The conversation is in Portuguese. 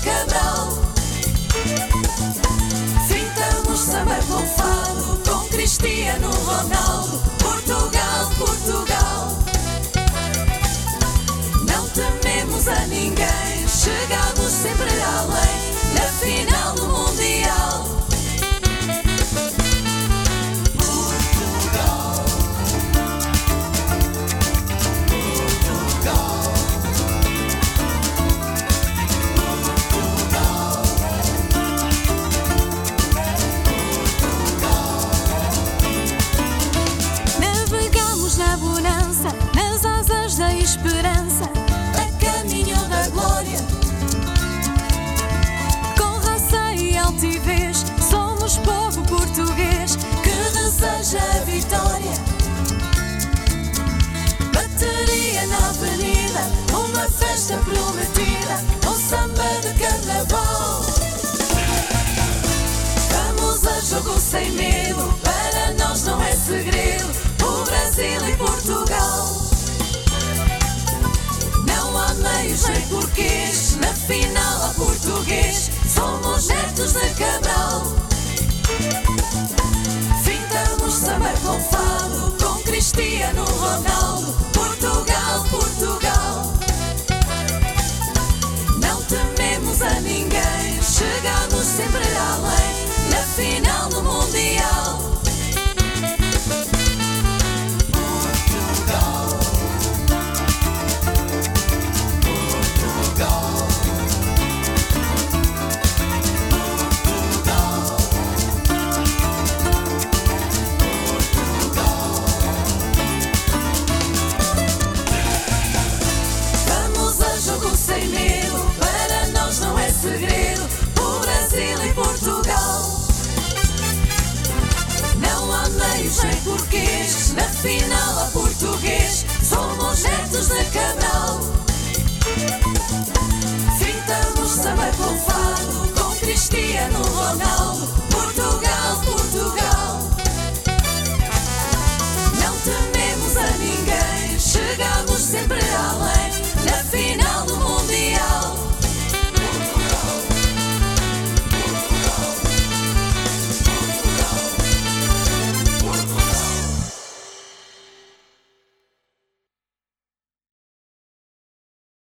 Cabral. Fintamos samba com fado, com Cristiano Ronaldo. Portugal, Portugal. Não tememos a ninguém, chegamos sempre além, na final do Mundial. Portugal, Portugal, Portugal. Navegamos na bonança, nas asas da esperança, A caminho da glória. com raça e altivez, somos povo português Que deseja a vitória. Bateria na avenida, uma festa prometida, um samba de carnaval. Vamos a jogo sem medo, para nós não é segredo, o Brasil e Portugal. Não há meios nem porquês, na final há português, somos netos de Cabral. Fintamos samba com fado, com Cristiano Ronaldo. Portugal, Portugal. Não tememos a ninguém, chegamos sempre além, na final do Mundial. Portugal, Portugal, vamos a jogo sem medo, para nós não é segredo, o Brasil e Portugal. Não há meios nem porquês, na final há português, somos netos de Cabral. Fintamos samba com fado, com Cristiano Ronaldo.